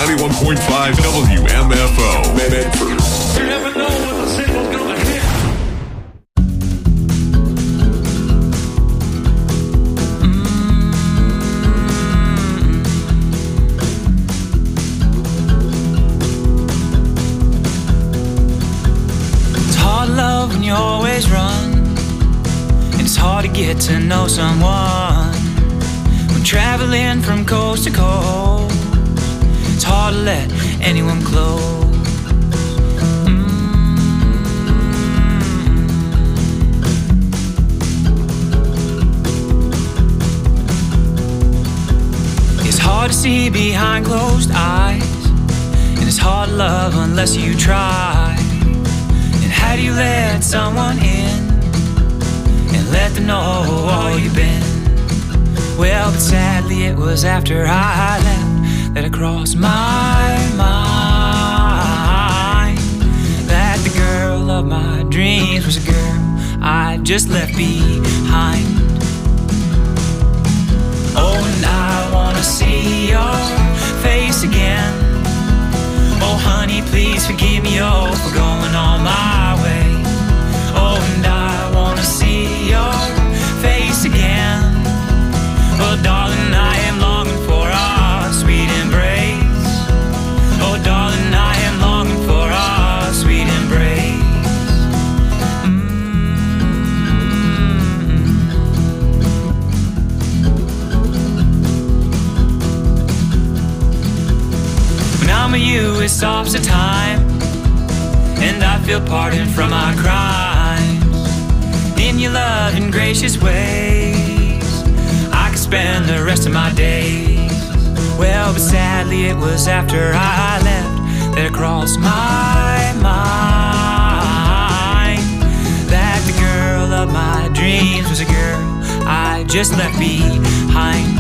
91.5 WMFO. Medford. You never know when the signal's gonna hit. It's hard love when you always run, and it's hard to get to know someone when traveling from coast to coast. It's hard to let anyone close. It's hard to see behind closed eyes, and it's hard to love unless you try. And how do you let someone in and let them know all you've been? Well, but sadly it was after I left that it crossed my mind that the girl of my dreams was a girl I just left behind. Oh, and I wanna see your face again. Oh, honey, please forgive me, oh, for going on my way. Oh, and I wanna see your face again. Oh, darling, I am longing for our sweet embrace. Oh, darling, I am longing for our sweet embrace. When I'm with you, it stops the time, and I feel pardoned from my crimes. In your loving, gracious ways, I could spend the rest of my days. Well, but sadly it was after I left that it crossed my mind that the girl of my dreams was a girl I just left behind.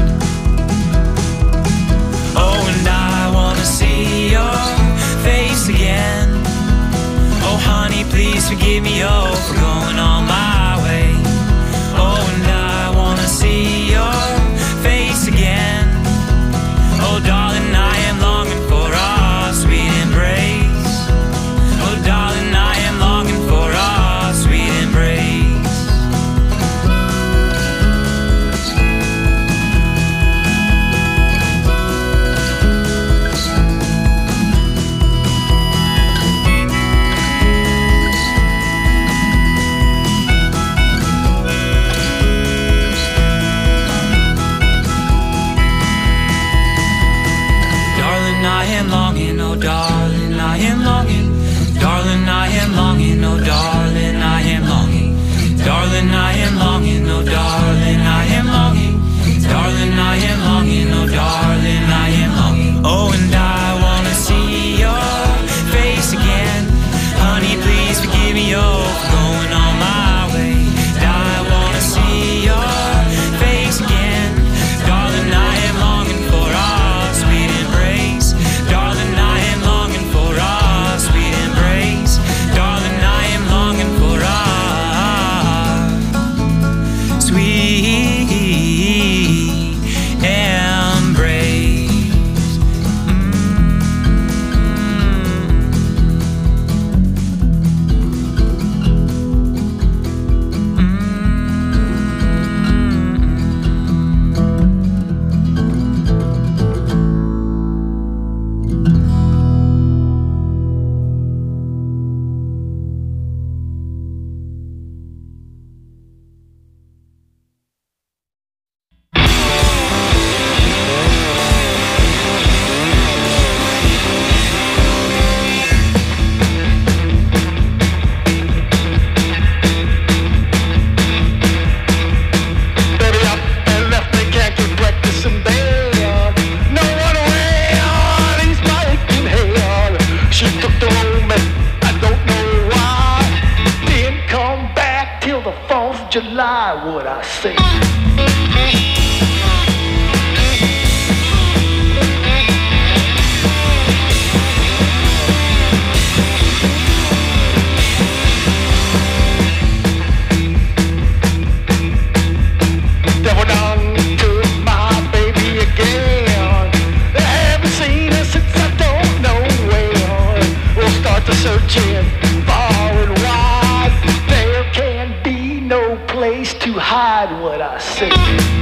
Oh, and I wanna see your face again. Oh, honey, please forgive me, oh, for going on my way. Oh, and I wanna see your face again. Oh, darling, I am longing for our sweet embrace. Oh, darling, I am longing for our sweet embrace. I am longing, oh darling, I am longing. Darling, I am longing, oh darling, I am longing. Darling, I am longing, oh darling, I am longing. Darling, I am longing, oh darling, I am longing. Oh, and I wanna see your face again. Honey, please forgive me, oh, for going on my way. I wanna see your face again. Darling, I am longing for our sweet embrace. Darling, I am longing for our sweet embrace. Darling, I am longing for our sweet embrace. July, would I say? Devil done took my baby again. I haven't seen her since I place to hide what I say.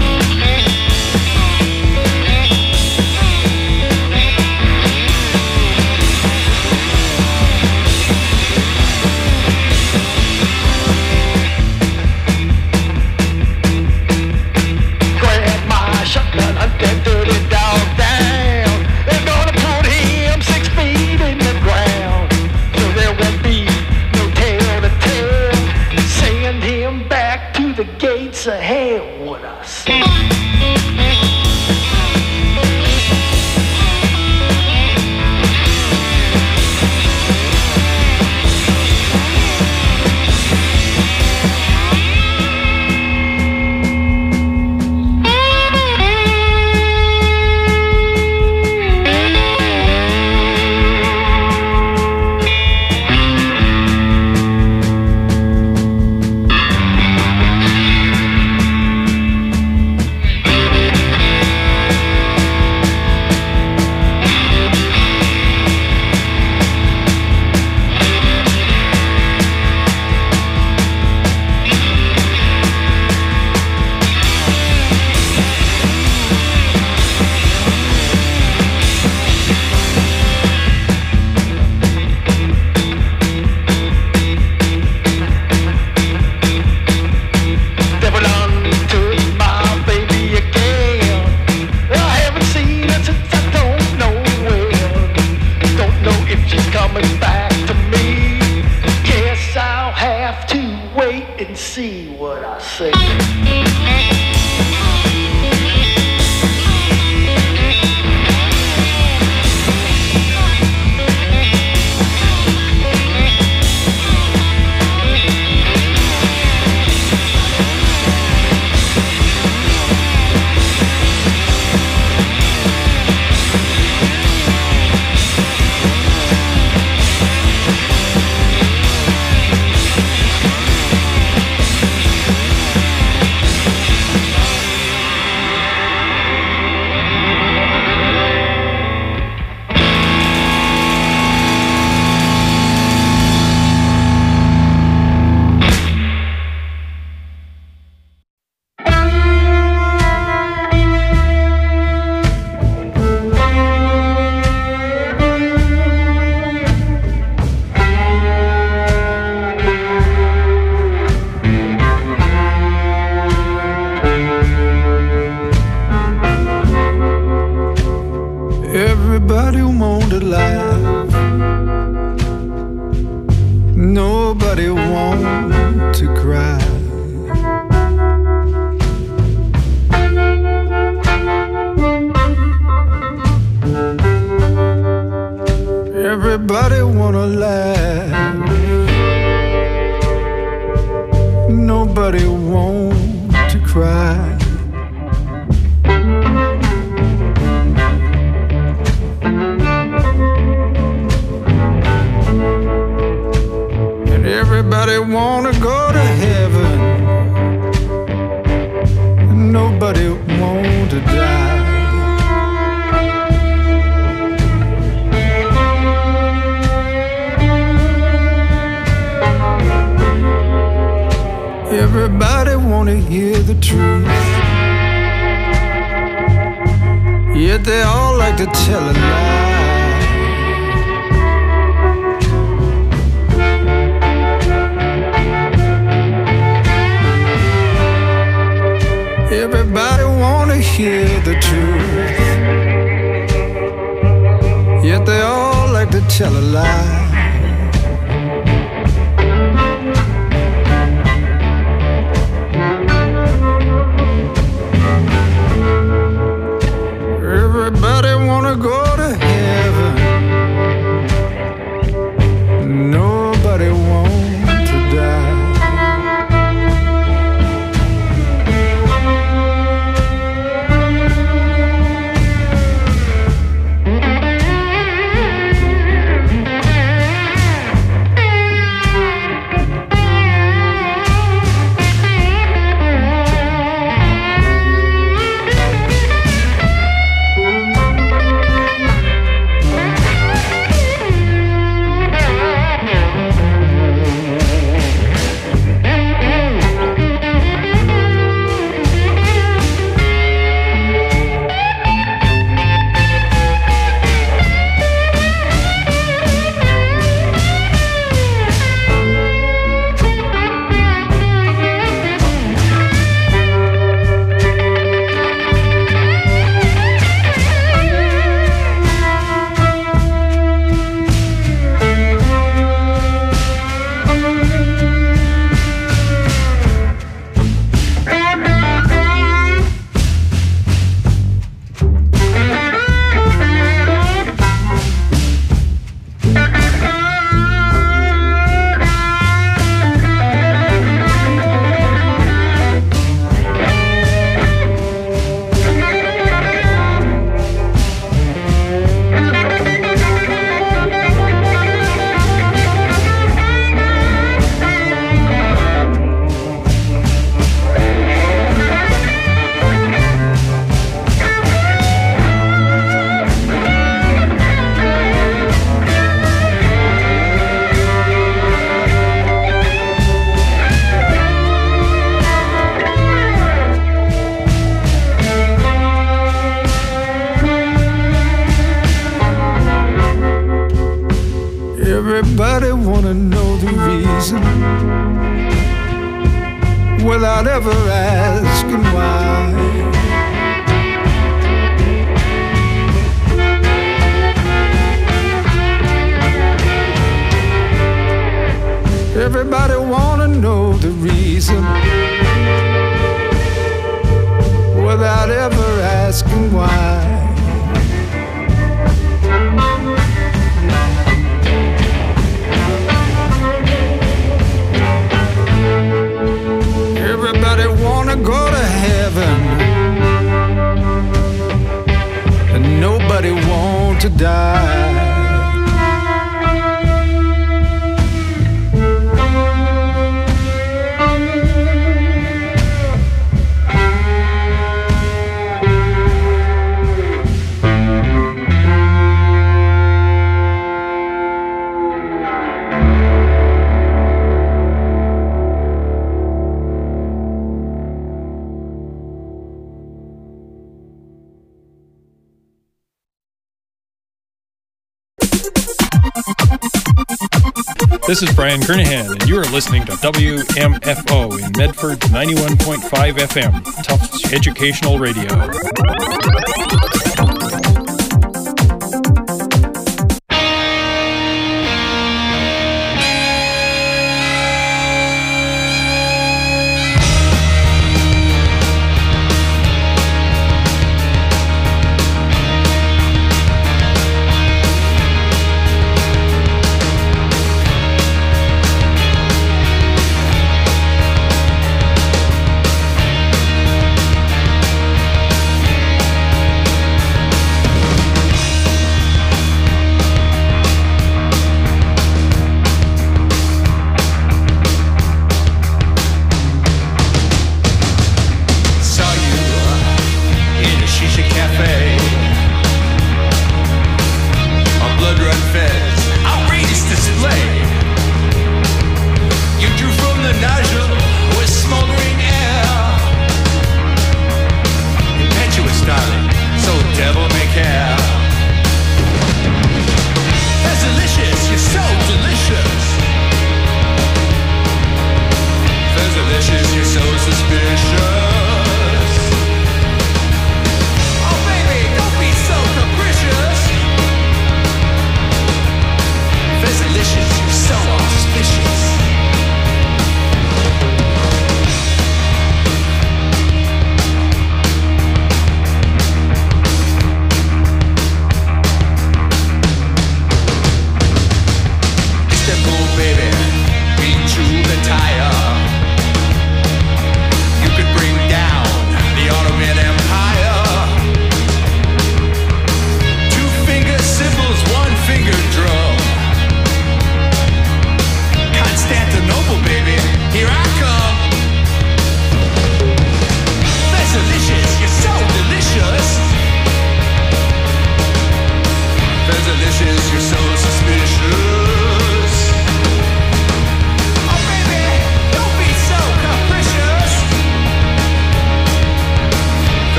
Shotgun, hunt that dirty dog down. They're gonna put him 6 feet in the ground, so there won't be no tale to tell. Send him back to the gates of hell, what I say. See what I say. Everybody want to laugh, nobody want to cry. Everybody wanna laugh, nobody want to cry. Everybody wanna go to heaven, nobody want to die. Everybody wanna hear the truth, yet they all like to tell a lie. Everybody wanna hear the truth, yet they all like to tell a lie. Everybody wanna go to heaven, nobody want to die. without ever asking why. Everybody wanna know the reason without ever asking why. Everybody wanna go to heaven, and nobody want to die. This is Brian Kernahan, and you are listening to WMFO in Medford 91.5 FM, Tufts Educational Radio.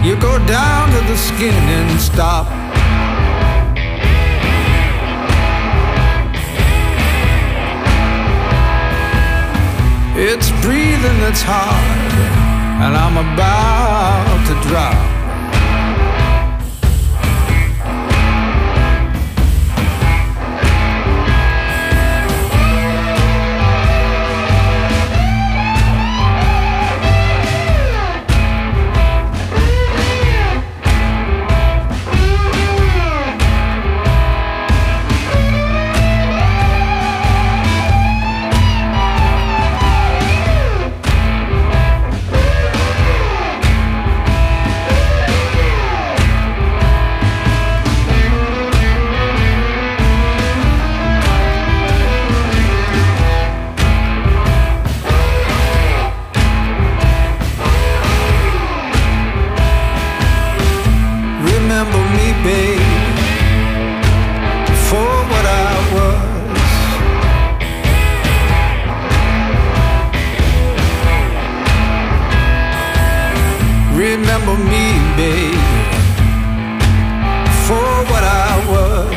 You go down to the skin and stop. It's breathing that's hard, and I'm about to drop. Remember me, baby, for what I was.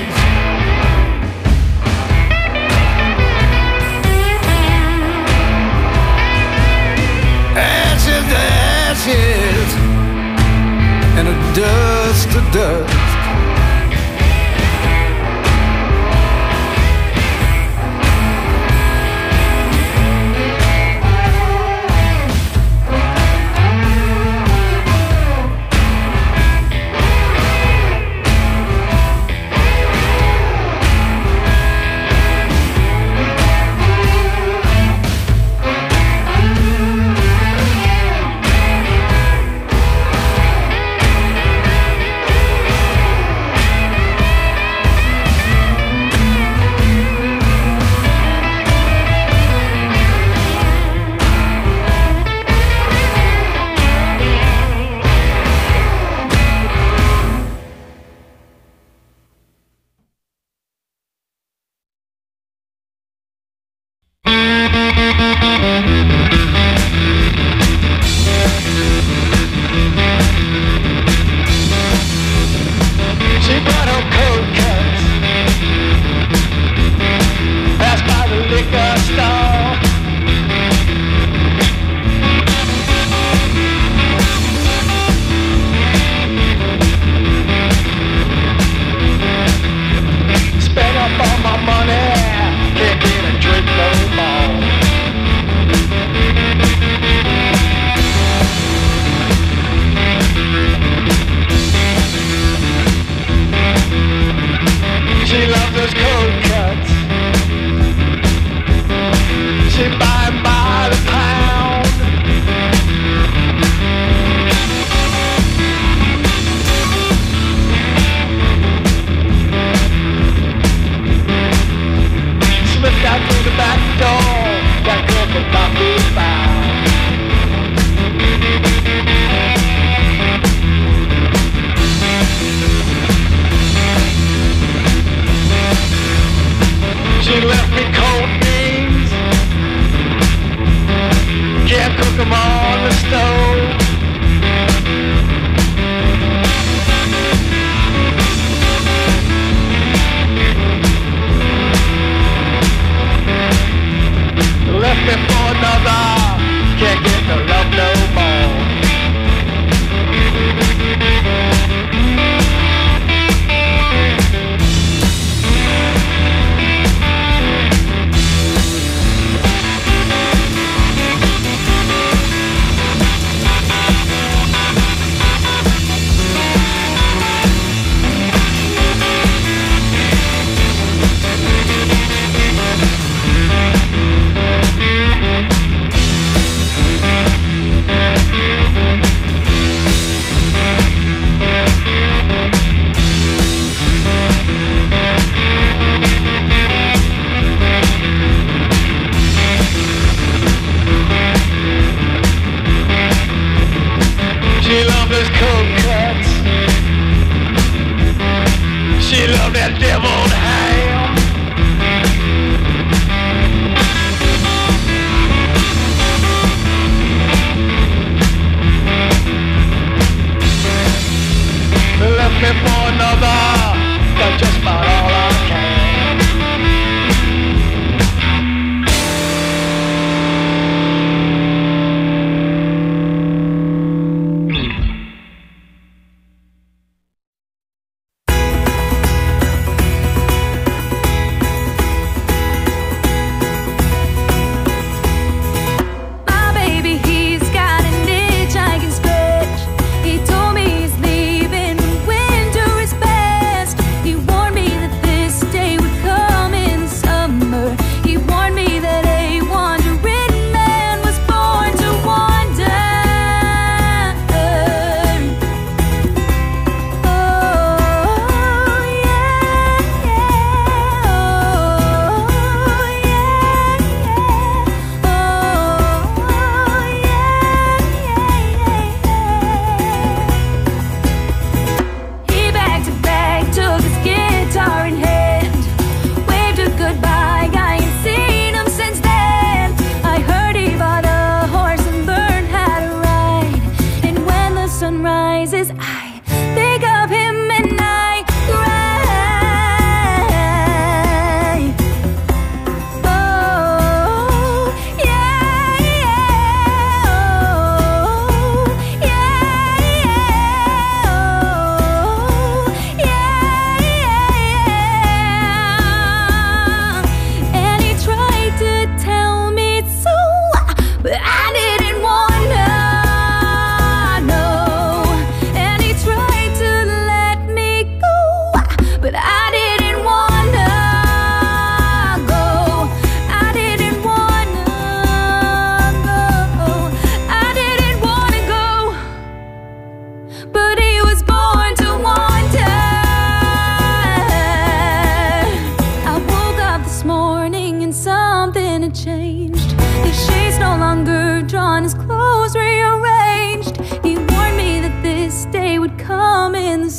Ashes to ashes, and a dust to dust.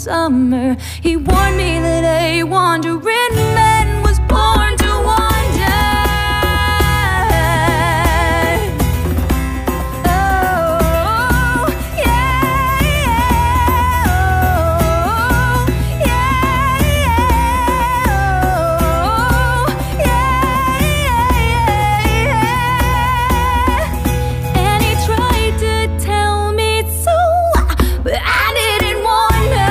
summer. He warned me that a wandering man was born to wander. Oh, yeah, yeah, oh, yeah, yeah, oh, yeah, yeah. And he tried to tell me so, but I didn't wanna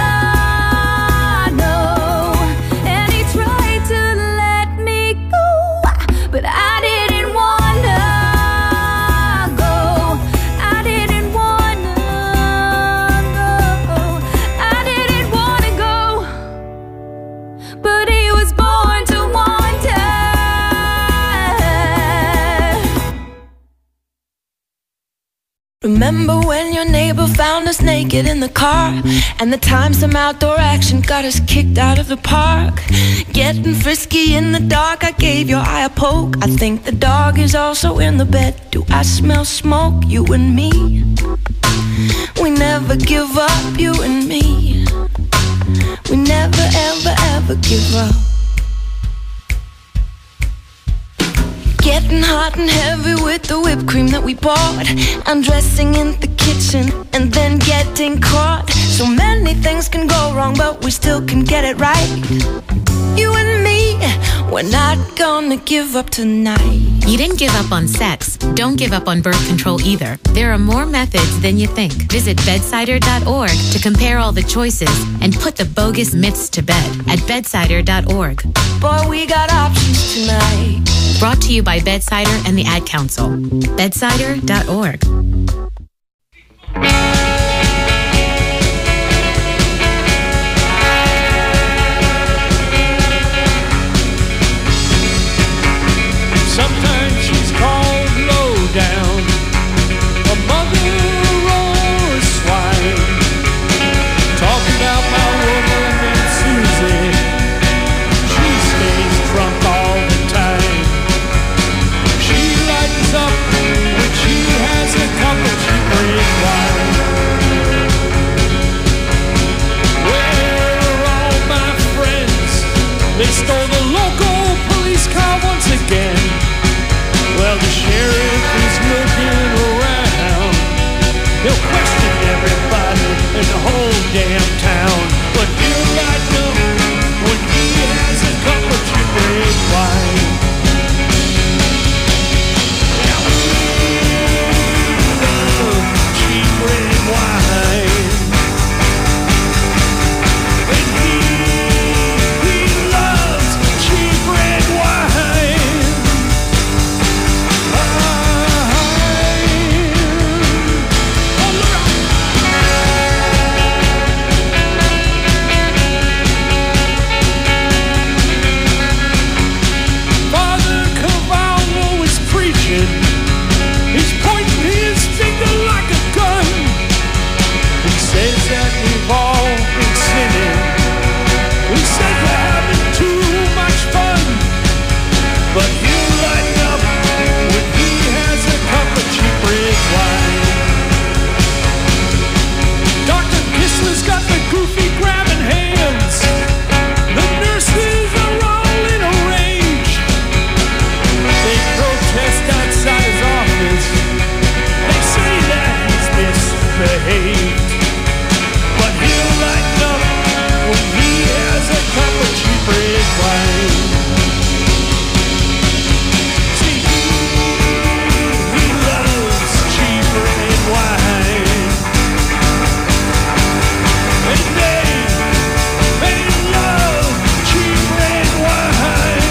know. And he tried to let me go, but I didn't wanna go. I didn't wanna go. I didn't wanna go, but he was born to wander. Remember when your neighbor found us naked in the car, and the time some outdoor action got us kicked out of the park? Getting frisky in the dark, I gave your eye a poke. I think the dog is also in the bed. Do I smell smoke? You and me, we never give up, you and me. We never ever ever give up. Getting hot and heavy with the whipped cream that we bought, undressing in the kitchen and then getting caught. So many things can go wrong, but we still can get it right. You and me, we're not gonna give up tonight. You didn't give up on sex. Don't give up on birth control either. There are more methods than you think. Visit bedsider.org to compare all the choices and put the bogus myths to bed at bedsider.org. Boy, we got options tonight. Brought to you by Bedsider and the Ad Council. Bedsider.org. Sometimes she's called low down, a mother or a swine. Talk about my woman and Susie, she stays drunk all the time. She lightens up when she has a cup of cheap red wine. Where are all my friends? They stole the local police car once again. Well, the sheriff is looking around. He'll question everybody in the whole damn town. But he'll light up when he has a cup of cheap red wine. Yeah, we love cheap red wine. And he loves cheap red wine. Father Cavallo is preaching. He's pointing his finger like a gun. He says that we've all been sinning. He says we're having too much fun. But he'll lighten up when he has a cup of cheap red wine. Dr. Kissler's got the goofy grabbing hands. The nurses are all in a rage. They protest outside his office. They say that he's misbehaved. But he'll lighten up when he has a cup of cheap red wine. See, he loves cheap red wine. And they love cheap red wine.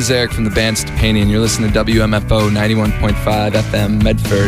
is Eric from the band Stupani, and you're listening to WMFO 91.5 FM Medford.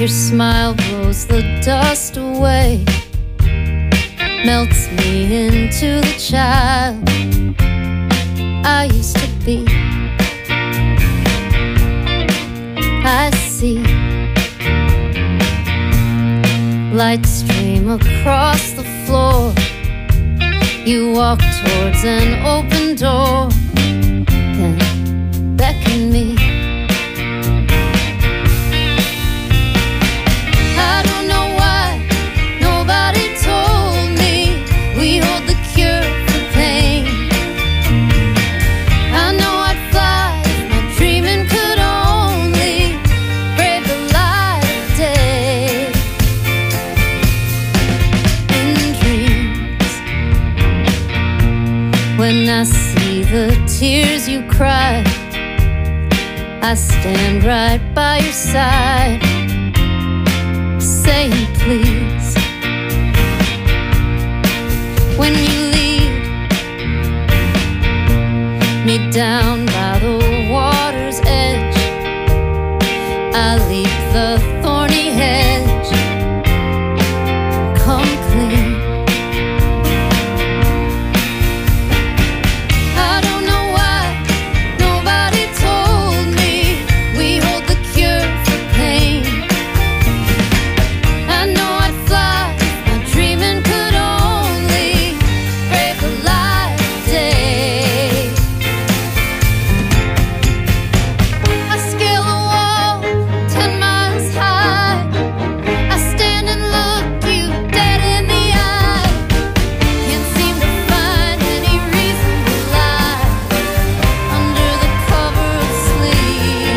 Your smile blows the dust away, melts me into the child I used to be. I see light stream across the floor. You walk towards an open door, then beckon me. I don't know why nobody told me we hold the cure for pain. I know I'd fly if my dreaming could only brave the light of day. In dreams, when I see the tears you cry, I stand right by your side, saying please. When you lead me down by the water's edge, I leap the thorny hedge, come clean. I don't know why nobody told me we hold the cure for pain. I know I'd fly if my dreaming could only brave the light of day. I scale a wall 10 miles high. I stand and look you dead in the eye. Can't seem to find any reason to lie under the cover of sleep.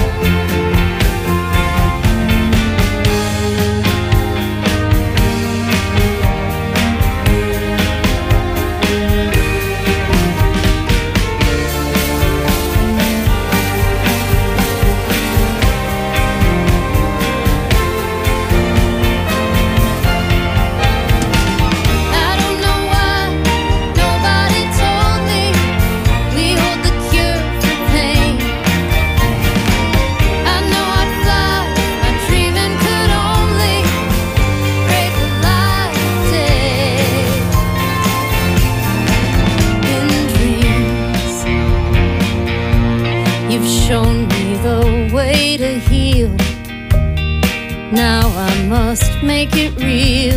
I don't know why nobody told me we hold the cure for pain. I know I'd fly if my dreaming could only brave the light of day. In dreams, you've shown me the way to heal. Now I must make it real.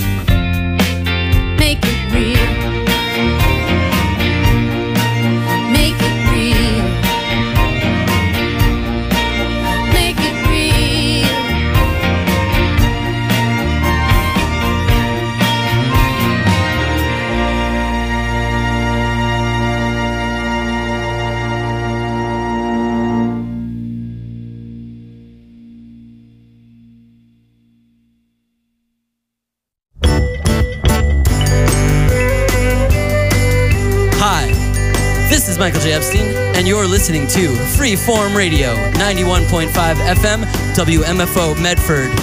Make it real. Make it real. Make it real. Hi, this is Michael J. Epstein, and you're listening to Freeform Radio, 91.5 FM, WMFO Medford.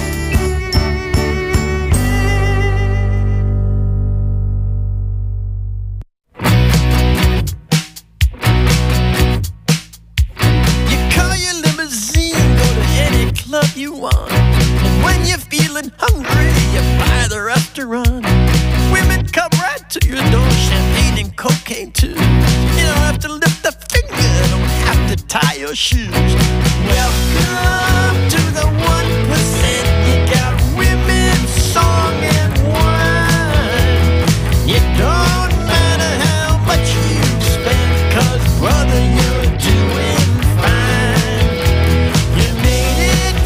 You call your limousine, go to any club you want. And when you're feeling hungry, you buy the restaurant. Women come right to your door, champagne and cocaine too. You don't have to lift a finger, don't have to tie your shoes.